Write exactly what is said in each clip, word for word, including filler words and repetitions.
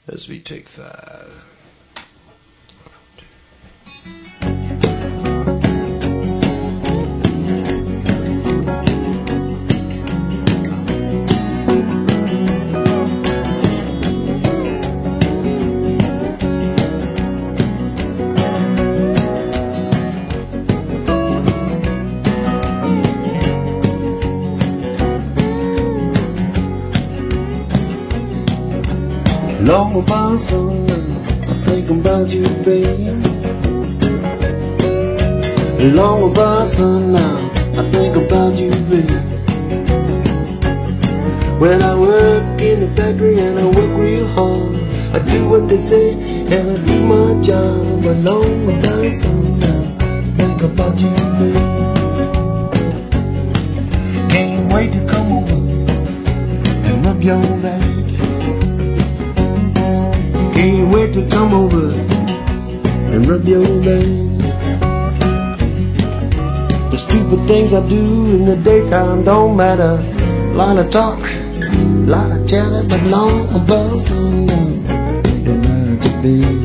as we take five. Long about sun, I think about you, babe. Long about sun now, I think about you, babe. When I work in the factory and I work real hard, I do what they say and I do my job. But long about sun now, I think about you, babe. Can't wait to come over and rub your back. Can't wait to come over and rub your back. The stupid things I do in the daytime don't matter. Lot of talk, lot of chatter, but long about sundown. Think about you, baby.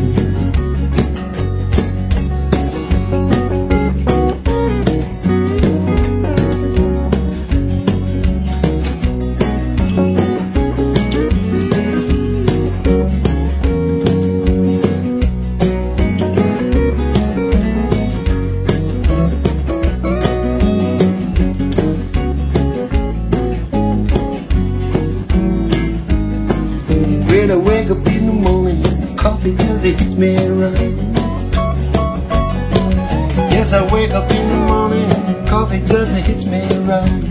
When I wake up in the morning, coffee just hits me right. Yes, I wake up in the morning, coffee just hits me right.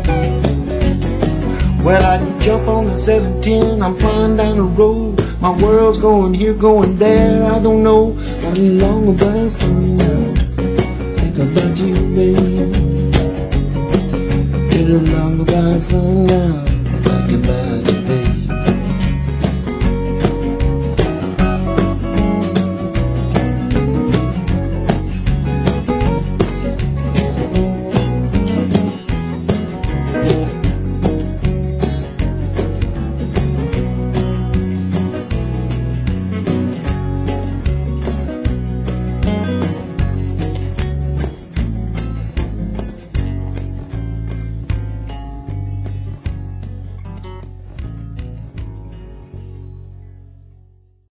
Well, I jump on the seven ten, I'm flying down the road. My world's going here, going there, I don't know. I'm long about sundown, think about you, baby. Get along about sundown, think about you, baby.